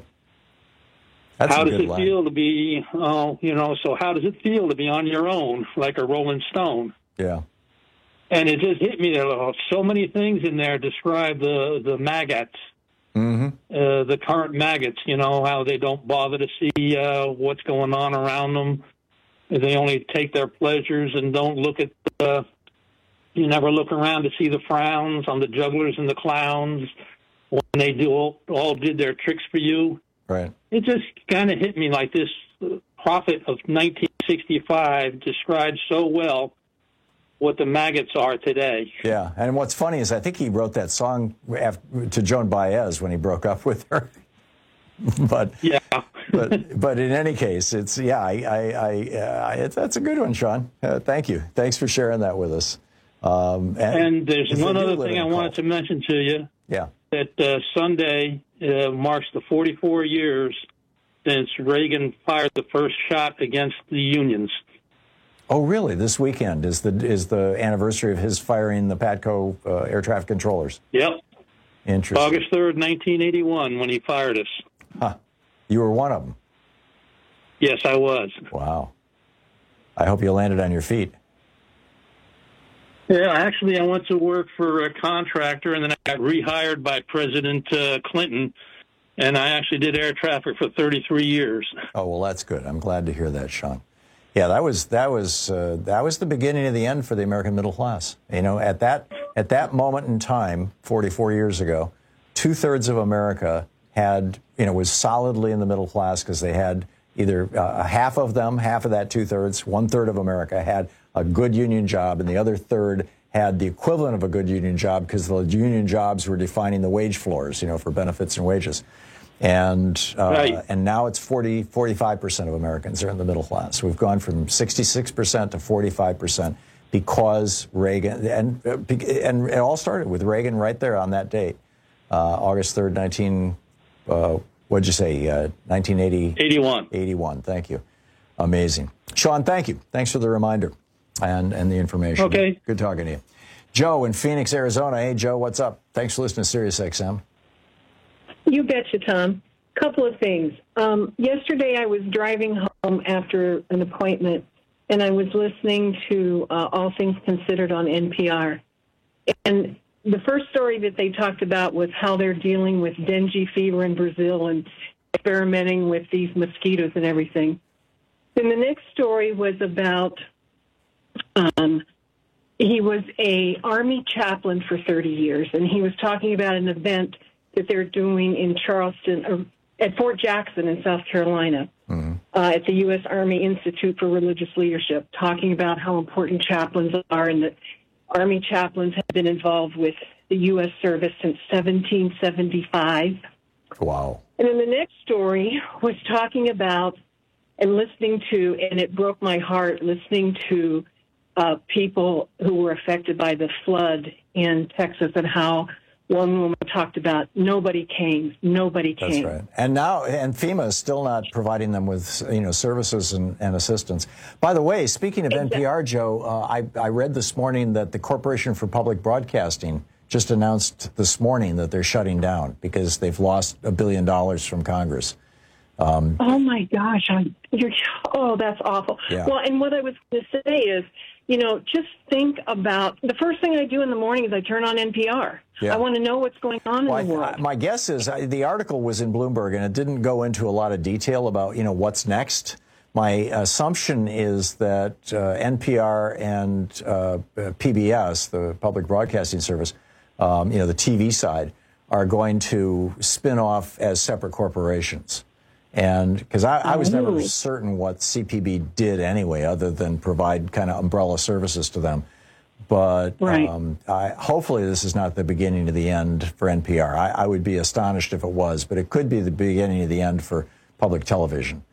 How does it feel to be, so how does it feel to be on your own, like a Rolling Stone? Yeah. And it just hit me. There are so many things in there describe the maggots. The current maggots, how they don't bother to see what's going on around them. They only take their pleasures and don't look at you never look around to see the frowns on the jugglers and the clowns when they all did their tricks for you. Right. It just kind of hit me like this prophet of 1965 describes so well what the maggots are today. Yeah, and what's funny is I think he wrote that song to Joan Baez when he broke up with her. but in any case, it's that's a good one, Sean. Thank you. Thanks for sharing that with us. And there's one other thing I wanted to mention to you. Yeah. That Sunday marks the 44 years since Reagan fired the first shot against the unions. Oh, really? This weekend is the anniversary of his firing the PATCO air traffic controllers. Yep. Interesting. August 3rd, 1981, when he fired us. Huh. You were one of them. Yes, I was. Wow. I hope you landed on your feet. Yeah, actually, I went to work for a contractor, and then I got rehired by President Clinton, and I actually did air traffic for 33 years. Oh, well, that's good. I'm glad to hear that, Sean. Yeah, that was the beginning of the end for the American middle class. At that moment in time, 44 years ago, 2/3 of America was solidly in the middle class because they had either half of that 2/3, 1/3 of America had a good union job, and the other third had the equivalent of a good union job because the union jobs were defining the wage floors, for benefits and wages. And now it's 45% of Americans are in the middle class. We've gone from 66% to 45% because Reagan, and it all started with Reagan right there on that date, August 3rd, 1980? 81. 81, thank you. Amazing. Sean, thank you. Thanks for the reminder and the information. Okay. Good talking to you. Joe in Phoenix, Arizona. Hey, Joe, what's up? Thanks for listening to Sirius XM. You betcha, Tom. Couple of things. Yesterday I was driving home after an appointment, and I was listening to All Things Considered on NPR. And the first story that they talked about was how they're dealing with dengue fever in Brazil and experimenting with these mosquitoes and everything. Then the next story was about he was a Army chaplain for 30 years, and he was talking about an event that they're doing in Charleston, at Fort Jackson in South Carolina, at the U.S. Army Institute for Religious Leadership, talking about how important chaplains are and that Army chaplains have been involved with the U.S. service since 1775. Wow. And then the next story was talking about and listening to, and it broke my heart, listening to people who were affected by the flood in Texas and how one woman talked about nobody came. That's right. And FEMA is still not providing them with, services and assistance. By the way, speaking of NPR, Joe, I read this morning that the Corporation for Public Broadcasting just announced this morning that they're shutting down because they've lost $1 billion from Congress. Oh my gosh! That's awful. Yeah. Well, and what I was going to say is, just think about the first thing I do in the morning is I turn on NPR. Yeah. I want to know what's going on in the world. My guess is the article was in Bloomberg, and it didn't go into a lot of detail about, what's next. My assumption is that NPR and PBS, the Public Broadcasting Service, the TV side, are going to spin off as separate corporations. And because I was never certain what CPB did anyway, other than provide kind of umbrella services to them. But hopefully this is not the beginning of the end for NPR. I would be astonished if it was, but it could be the beginning of the end for public television.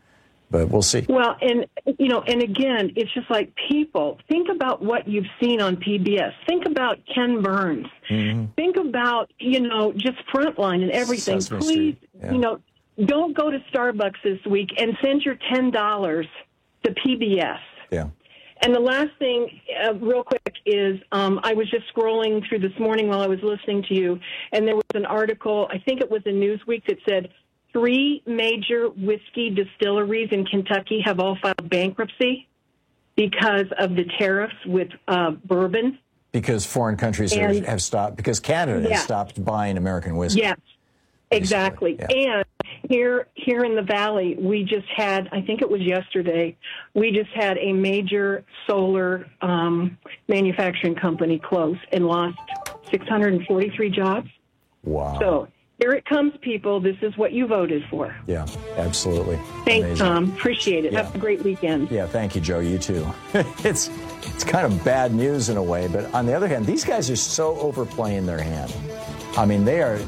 But we'll see. Well, and again, it's just like, people, think about what you've seen on PBS. Think about Ken Burns. Mm-hmm. Think about, just Frontline and everything. Sesame Please, Street. Yeah. Don't go to Starbucks this week and send your $10 to PBS. Yeah. And the last thing, real quick, is I was just scrolling through this morning while I was listening to you, and there was an article, I think it was in Newsweek, that said 3 major whiskey distilleries in Kentucky have all filed bankruptcy because of the tariffs with bourbon. Because foreign countries have stopped, because Canada has stopped buying American whiskey. Yes, exactly. Yeah. And here in the Valley, we just had, I think it was yesterday, we just had a major solar manufacturing company close and lost 643 jobs. Wow. So here it comes, people. This is what you voted for. Yeah, absolutely. Thanks, Amazing. Tom. Appreciate it. Yeah. Have a great weekend. Yeah, thank you, Joe. You too. It's kind of bad news in a way, but on the other hand, these guys are so overplaying their hand. I mean, they are.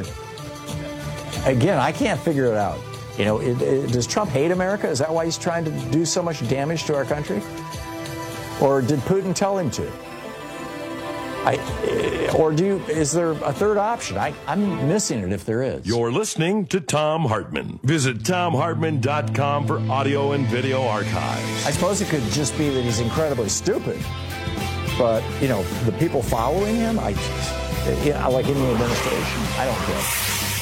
Again, I can't figure it out. Does Trump hate America? Is that why he's trying to do so much damage to our country? Or did Putin tell him to? Is there a third option? I'm missing it if there is. You're listening to Thom Hartmann. Visit ThomHartmann.com for audio and video archives. I suppose it could just be that he's incredibly stupid. But, the people following him, like in the administration, I don't care.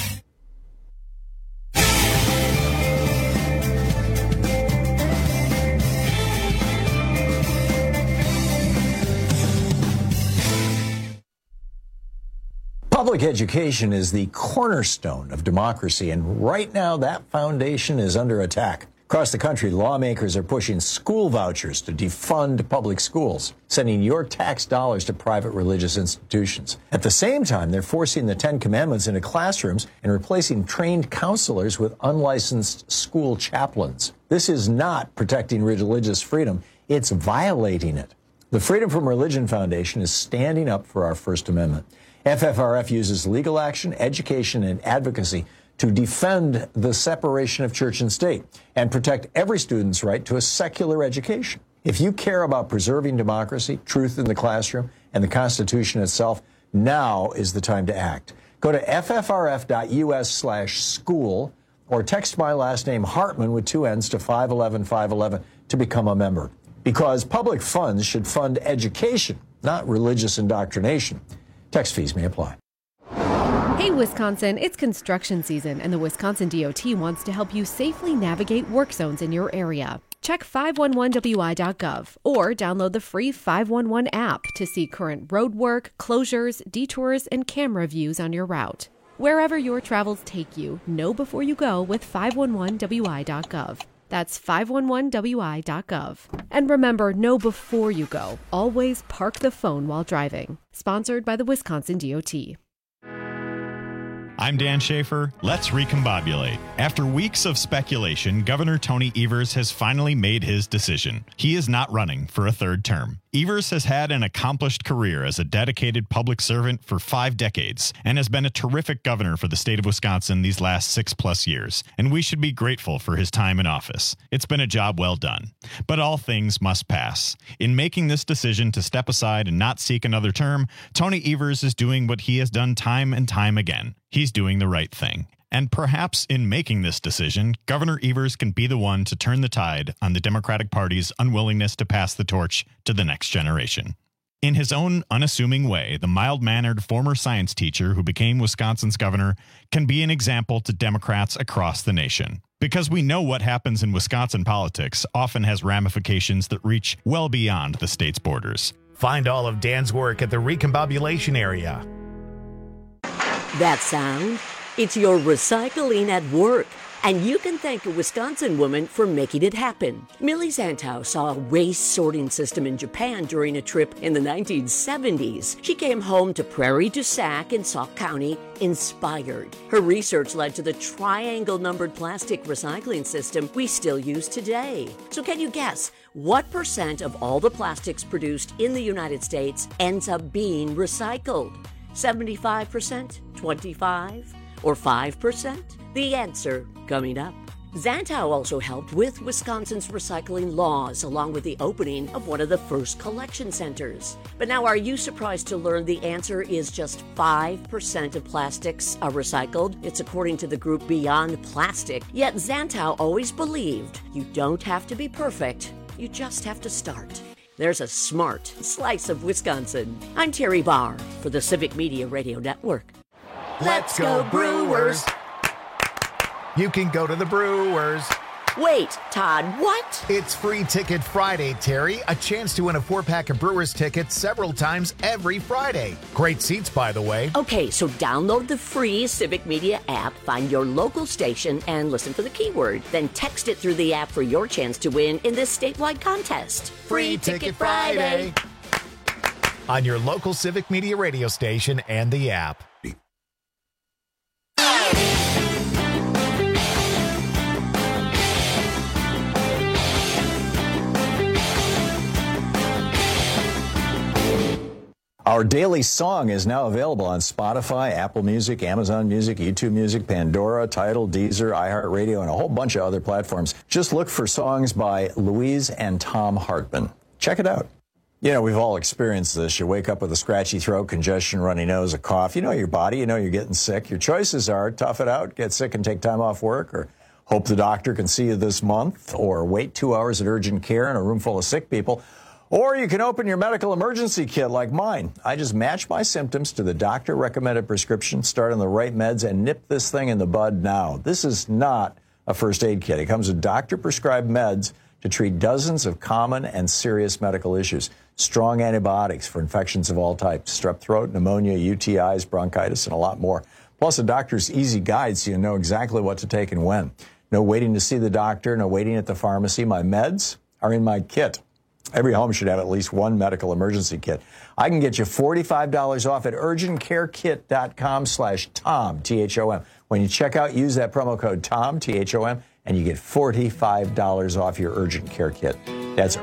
Public education is the cornerstone of democracy, and right now that foundation is under attack. Across the country, lawmakers are pushing school vouchers to defund public schools, sending your tax dollars to private religious institutions. At the same time, they're forcing the Ten Commandments into classrooms and replacing trained counselors with unlicensed school chaplains. This is not protecting religious freedom, it's violating it. The Freedom from Religion Foundation is standing up for our First Amendment. FFRF uses legal action, education, and advocacy to defend the separation of church and state and protect every student's right to a secular education. If you care about preserving democracy, truth in the classroom, and the Constitution itself, now is the time to act. Go to ffrf.us/school or text my last name Hartmann with 2 N's to 511-511 to become a member. Because public funds should fund education, not religious indoctrination. Text fees may apply. Hey, Wisconsin, it's construction season, and the Wisconsin DOT wants to help you safely navigate work zones in your area. Check 511wi.gov or download the free 511 app to see current road work, closures, detours, and camera views on your route. Wherever your travels take you, know before you go with 511wi.gov. That's 511wi.gov. And remember, know before you go. Always park the phone while driving. Sponsored by the Wisconsin DOT. I'm Dan Schaefer. Let's recombobulate. After weeks of speculation, Governor Tony Evers has finally made his decision. He is not running for a third term. Evers has had an accomplished career as a dedicated public servant for 5 decades and has been a terrific governor for the state of Wisconsin these last 6+ years, and we should be grateful for his time in office. It's been a job well done. But all things must pass. In making this decision to step aside and not seek another term, Tony Evers is doing what he has done time and time again. He's doing the right thing. And perhaps in making this decision, Governor Evers can be the one to turn the tide on the Democratic Party's unwillingness to pass the torch to the next generation. In his own unassuming way, the mild-mannered former science teacher who became Wisconsin's governor can be an example to Democrats across the nation. Because we know what happens in Wisconsin politics often has ramifications that reach well beyond the state's borders. Find all of Dan's work at the Recombobulation area. That sound? It's your recycling at work. And you can thank a Wisconsin woman for making it happen. Millie Zantow saw a waste sorting system in Japan during a trip in the 1970s. She came home to Prairie du Sac in Sauk County inspired. Her research led to the triangle-numbered plastic recycling system we still use today. So can you guess what % of all the plastics produced in the United States ends up being recycled? 75%? 25%? Or 5%? The answer coming up. Zantow also helped with Wisconsin's recycling laws, along with the opening of one of the first collection centers. But now, are you surprised to learn the answer is just 5% of plastics are recycled? It's according to the group Beyond Plastic. Yet Zantow always believed you don't have to be perfect, you just have to start. There's a smart slice of Wisconsin. I'm Terry Barr for the Civic Media Radio Network. Let's go Brewers! You can go to the Brewers. Wait, Todd, what? It's Free Ticket Friday, Terry. A chance to win a 4-pack of Brewers tickets several times every Friday. Great seats, by the way. Okay, so download the free Civic Media app, find your local station, and listen for the keyword. Then text it through the app for your chance to win in this statewide contest. Free Ticket Friday. On your local Civic Media radio station and the app. Our daily song is now available on Spotify, Apple Music, Amazon Music, YouTube Music, Pandora, Tidal, Deezer, iHeartRadio, and a whole bunch of other platforms. Just look for songs by Louise and Tom Hartman. Check it out. You know, we've all experienced this. You wake up with a scratchy throat, congestion, runny nose, a cough. You know your body. You know you're getting sick. Your choices are tough it out, get sick and take time off work, or hope the doctor can see you this month, or wait 2 hours at urgent care in a room full of sick people. Or you can open your medical emergency kit like mine. I just match my symptoms to the doctor-recommended prescription, start on the right meds, and nip this thing in the bud now. This is not a first aid kit. It comes with doctor-prescribed meds to treat dozens of common and serious medical issues. Strong antibiotics for infections of all types, strep throat, pneumonia, UTIs, bronchitis, and a lot more. Plus a doctor's easy guide so you know exactly what to take and when. No waiting to see the doctor, no waiting at the pharmacy. My meds are in my kit. Every home should have at least one medical emergency kit. I can get you $45 off at urgentcarekit.com/Tom, T-H-O-M. When you check out, use that promo code TOM, T-H-O-M, and you get $45 off your urgent care kit. That's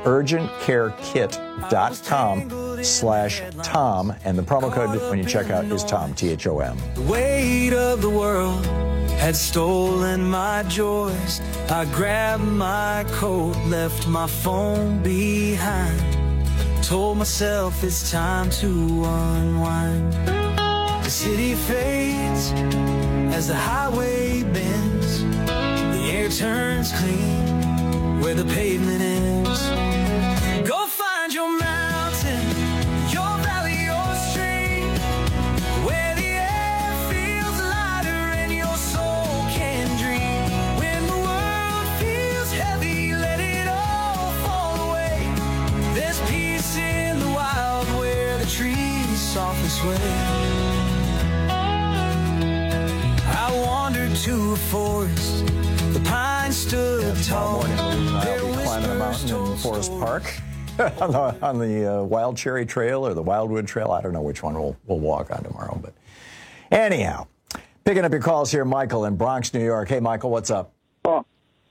urgentcarekit.com/Tom, and the promo code when you check out is Tom, T-H-O-M. The weight of the world had stolen my joys. I grabbed my coat, left my phone behind. Told myself it's time to unwind. The city fades as the highway bends. The air turns clean where the pavement ends. Go find your mountain, your valley, your stream, where the air feels lighter and your soul can dream. When the world feels heavy, let it all fall away. There's peace in the wild where the trees softly sway. I wandered to a forest. The pines stood tall. I'll be climbing a mountain in Forest Park on the Wild Cherry Trail or the Wildwood Trail. I don't know which one we'll walk on tomorrow. But anyhow, picking up your calls here, Michael in Bronx, New York. Hey, Michael, what's up? Oh.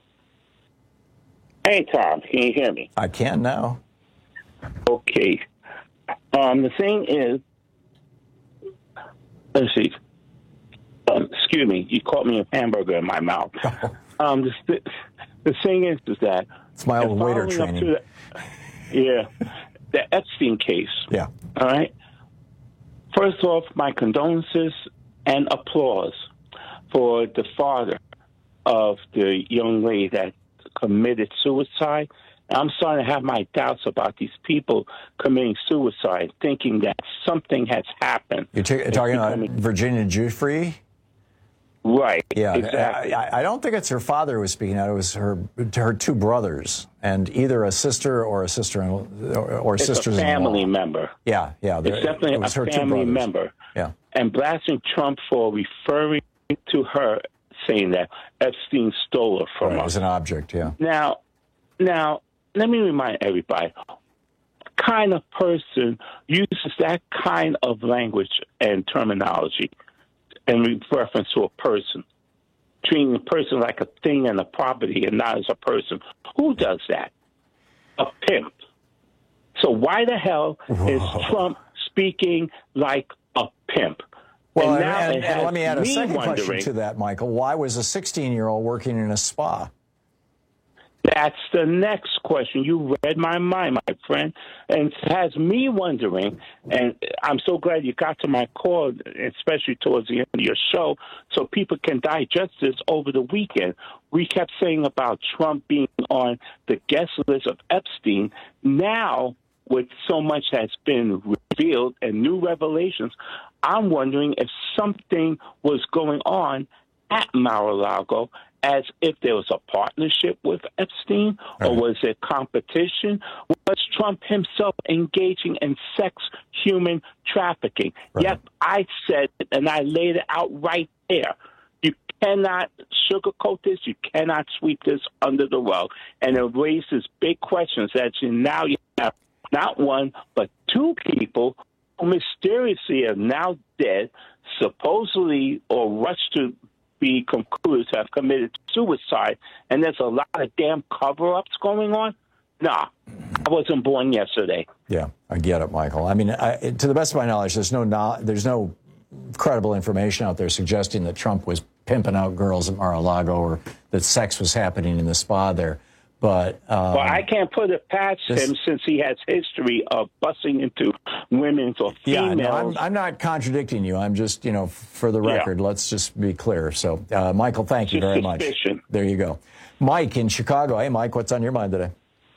Hey, Tom, can you hear me? I can now. Okay. The thing is, let's see. Excuse me, you caught me a hamburger in my mouth. The thing is that it's my old waiter training. The Epstein case. Yeah. All right. First off, my condolences and applause for the father of the young lady that committed suicide. I'm starting to have my doubts about these people committing suicide, thinking that something has happened. You're talking about Virginia Giuffre? Right. Yeah. Exactly. I don't think it's her father who was speaking out. It was her two brothers, and either a sister or a sister-in-law or sisters-in-law. It's a family member. Yeah. It's definitely a family member. Yeah. And blasting Trump for referring to her, saying that Epstein stole her from us. As an object, yeah. Now, let me remind everybody, what kind of person uses that kind of language and terminology in reference to a person, treating a person like a thing and a property and not as a person? Who does that? A pimp. So why the hell is Trump speaking like a pimp? Well, and let me add a second question to that, Michael. Why was a 16-year-old working in a spa? That's the next question. You read my mind, my friend, and it has me wondering, and I'm so glad you got to my call, especially towards the end of your show, so people can digest this over the weekend. We kept saying about Trump being on the guest list of Epstein. Now, with so much has been revealed and new revelations, I'm wondering if something was going on at Mar-a-Lago, as if there was a partnership with Epstein, or was it competition? Was Trump himself engaging in human trafficking? Right. Yep, I said it, and I laid it out right there. You cannot sugarcoat this. You cannot sweep this under the rug. And it raises big questions that now you have not one, but two people who mysteriously are now dead, supposedly or rushed to be concluded to have committed suicide, and there's a lot of damn cover-ups going on. Nah, I wasn't born yesterday. Yeah, I get it, Michael. I mean, to the best of my knowledge, there's no credible information out there suggesting that Trump was pimping out girls at Mar-a-Lago or that sex was happening in the spa there. But well, I can't put it past him since he has history of busting into women's or females. Yeah, no, I'm not contradicting you. I'm just, for the record, let's just be clear. So, Michael, thank you very much. There you go. Mike in Chicago. Hey, Mike, what's on your mind today?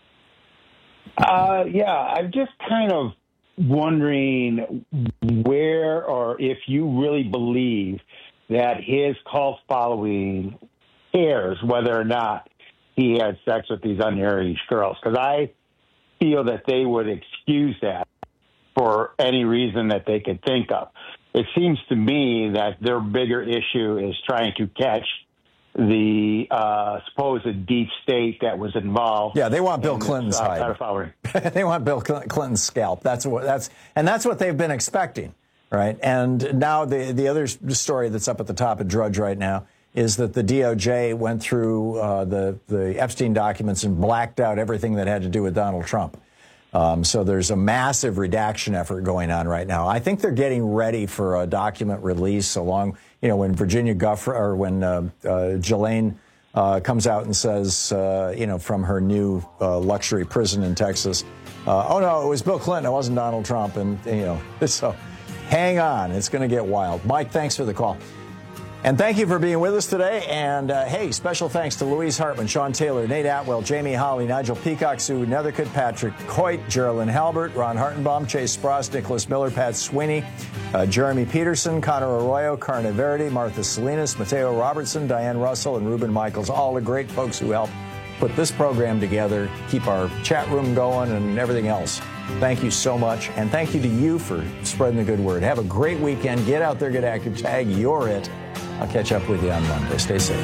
I'm just kind of wondering where or if you really believe that his cult following cares whether or not he had sex with these underage girls, because I feel that they would excuse that for any reason that they could think of. It seems to me that their bigger issue is trying to catch the supposed deep state that was involved. Yeah, they want Bill Clinton's hide. They want Bill Clinton's scalp. That's what they've been expecting, right? And now the other story that's up at the top of Drudge right now is that the DOJ went through the Epstein documents and blacked out everything that had to do with Donald Trump. So there's a massive redaction effort going on right now. I think they're getting ready for a document release along, when Virginia Ghislaine comes out and says, from her new luxury prison in Texas, oh, no, it was Bill Clinton. It wasn't Donald Trump. And, so hang on. It's going to get wild. Mike, thanks for the call. And thank you for being with us today. And, hey, special thanks to Louise Hartman, Sean Taylor, Nate Atwell, Jamie Holly, Nigel Peacock, Sue Nethercutt, Patrick Coit, Geraldine Halbert, Ron Hartenbaum, Chase Spross, Nicholas Miller, Pat Sweeney, Jeremy Peterson, Connor Arroyo, Carna Verdi, Martha Salinas, Mateo Robertson, Diane Russell, and Ruben Michaels, all the great folks who helped put this program together, keep our chat room going, and everything else. Thank you so much. And thank you to you for spreading the good word. Have a great weekend. Get out there, get active, tag You're It. I'll catch up with you on Monday. Stay safe.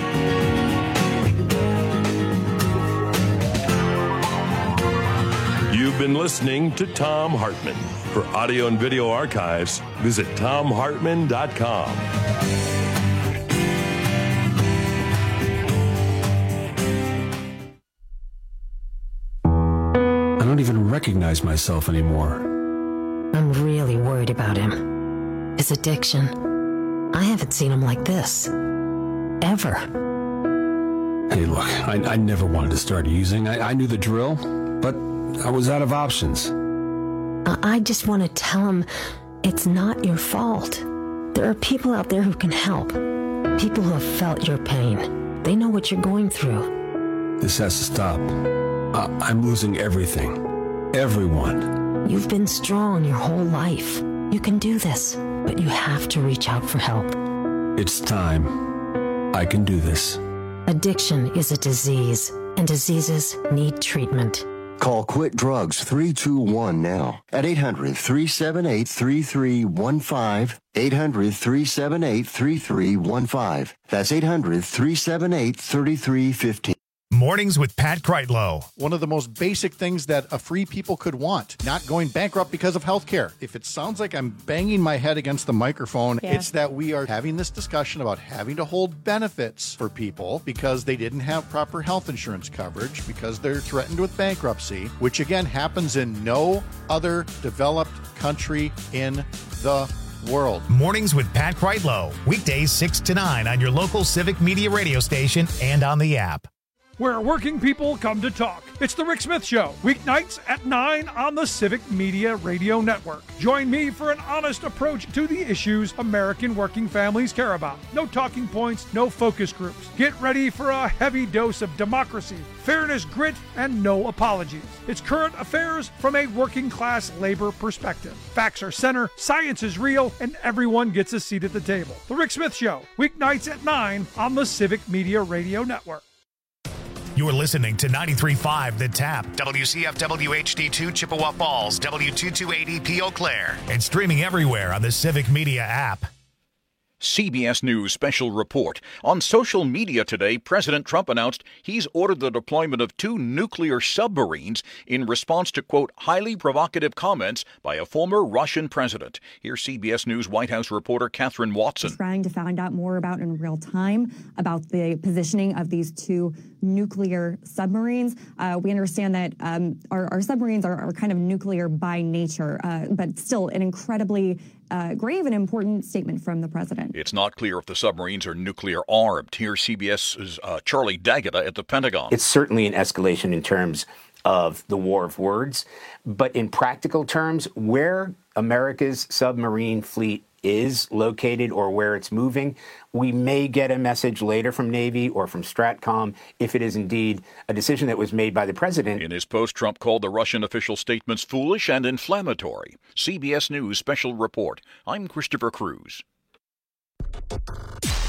You've been listening to Thom Hartmann. For audio and video archives, visit ThomHartmann.com. I don't even recognize myself anymore. I'm really worried about him. His addiction. I haven't seen him like this. Ever. Hey, look, I never wanted to start using. I knew the drill, but I was out of options. I just want to tell him it's not your fault. There are people out there who can help. People who have felt your pain. They know what you're going through. This has to stop. I'm losing everything. Everyone. You've been strong your whole life. You can do this, but you have to reach out for help. It's time. I can do this. Addiction is a disease, and diseases need treatment. Call Quit Drugs 321 now at 800-378-3315. 800-378-3315. That's 800-378-3315. Mornings with Pat Kreitlow. One of the most basic things that a free people could want, not going bankrupt because of health care. If it sounds like I'm banging my head against the microphone, it's that we are having this discussion about having to hold benefits for people because they didn't have proper health insurance coverage, because they're threatened with bankruptcy, which again happens in no other developed country in the world. Mornings with Pat Kreitlow. Weekdays 6 to 9 on your local Civic Media radio station and on the app. Where working people come to talk. It's the Rick Smith Show, weeknights at 9 on the Civic Media Radio Network. Join me for an honest approach to the issues American working families care about. No talking points, no focus groups. Get ready for a heavy dose of democracy, fairness, grit, and no apologies. It's current affairs from a working class labor perspective. Facts are center, science is real, and everyone gets a seat at the table. The Rick Smith Show, weeknights at 9 on the Civic Media Radio Network. You're listening to 93.5 The Tap, WCFW HD2 Chippewa Falls, W228EP Eau Claire, and streaming everywhere on the Civic Media app. CBS News special report. On social media today, President Trump announced he's ordered the deployment of 2 nuclear submarines in response to, quote, highly provocative comments by a former Russian president. Here's CBS News White House reporter Catherine Watson. Trying to find out more about in real time about the positioning of these 2 nuclear submarines. We understand that our submarines are kind of nuclear by nature, but still an incredibly grave and important statement from the president. It's not clear if the submarines are nuclear armed. Here's CBS's Charlie D'Agata at the Pentagon. It's certainly an escalation in terms of the war of words, but in practical terms, where America's submarine fleet is located or where it's moving, we may get a message later from Navy or from STRATCOM if it is indeed a decision that was made by the president. In his post, Trump called the Russian official statements foolish and inflammatory. CBS News special report. I'm Christopher Cruz.